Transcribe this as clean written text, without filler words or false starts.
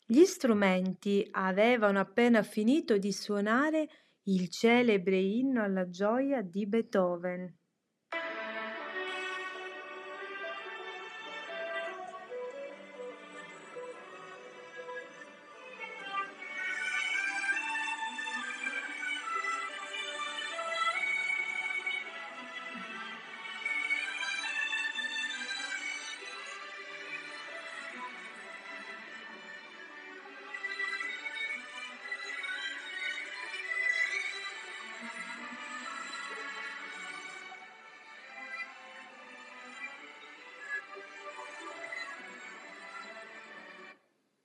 Gli strumenti avevano appena finito di suonare il celebre inno alla gioia di Beethoven.